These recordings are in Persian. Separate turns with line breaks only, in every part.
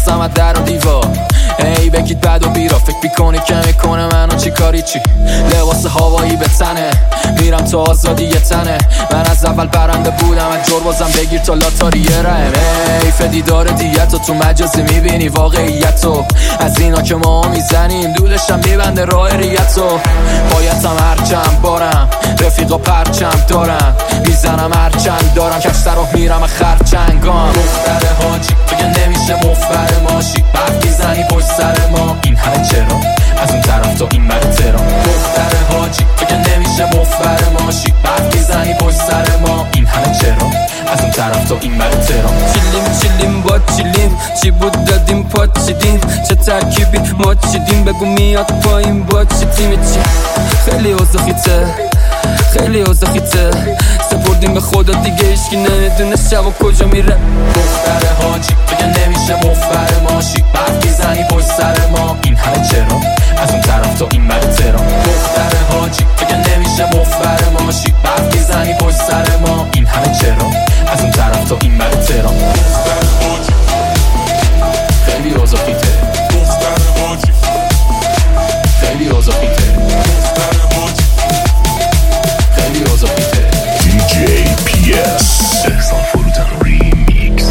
میترسم از در و دیوار. ای بگید بد و بیرا، فکر میکنی که میکنه منو چی کاری چی؟ لباس هوایی به تنه، میرم تو آزادی یه تنه. من از اول برنده بودم، از جربازم بگیر تا لاتاری رحم. حیف دیدار دیتو تو مجازی میبینی واقعیتو، از اینا که ما میزنیم دولشم میبنده راه ریتو. بایدم هرچند بارم، رفیقا پرچم دارم، میزنم هرچند دارم، کشتر رو میرم خرچنگام. دختر حاجی بگه نمیشه مفبر ماشی، بعد میزنی پشت سر ما، این همه چرا؟ از اون طرف تو این مره ترا. دختر حاجی بگه نمیشه مفبر ماشی، بعد میزنی پشت سر ما، این همه چرا؟ از اون طرف تو این مره ترا.
چیلیم با چیلیم، چی بود دادیم پات چیدیم، چه ترکیبی ما چیدیم، بگو میاد پایین با چی تیم چی. خیلی اوزخیته، خیلی اوزخیته، سپردیم به خدا دیگه ایشکی نمیدونه شب و کجا میره.
دختر حاجی بگه نمیشه مفبر ماشی، بعد میزنی پشت سر ما، این همه چرا؟ از اون طرف تو این مره ترا. دختر حاجی بگه نمیشه مفبر ماشی، بعد میزنی پشت سر ما، این همه چرا؟ از اون طرف تو این مره ترا. دختر حاجی خیلی اوزخیته، دختر حاجی خیلی اوزخیته، دختر حاجی خیلی اوزخیته.
DJ PS Extra Frutan Remix.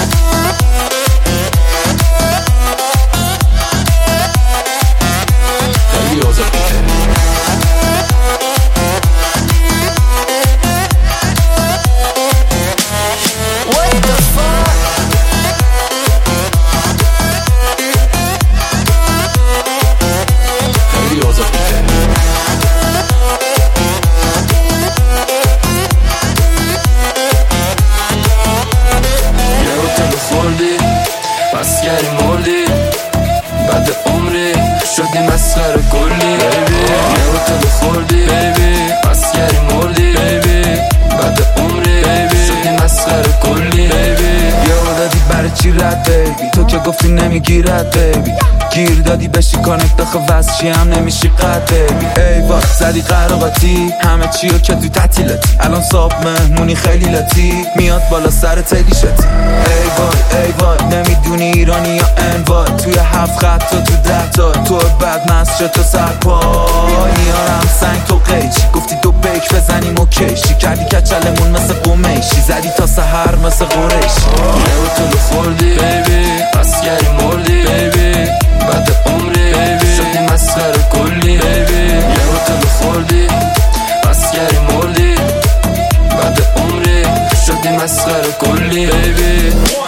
خیلی اوزخیته.
مسکری مردی بعد عمری، شدی مسخره کلی بیبی. یه هتل خوردی بیبی، مسکری مردی بیبی، بعد عمری بیبی، شدی مسخره کلی بیبی.
یه دادی برای چی رد بیبی، تو که گفتی نمیگیرد بیبی، گیر دادی بشی کانکت آخه وزشی هم نمیشی قد بیبی. ای وای زدی قراقاتی، همه چیو که تو تعطیلاتی، الان صاحب مهمونی خیلی لاتی، میاد بالا سر تیلی شتی. ای وای ای وای نمیدونی ایرانی یا انوای، توی 7 خط تو 10 تا، تو بعد مست تو سرپای، میارم سنگ تو قیچی، گفتی دو بیک بزنیم و کشی، کردی کچلمون مثل قمیشی، زدی تا سحر مثل قریشی.
یه هتل خوردی بیبی، مسکری مردی بیبی، بعد عمری بیبی، شدی مسخره کلی بیبی. یه هتل خوردی، مسکری مردی، بعد عمری، شدی مسخره کلی بیبی.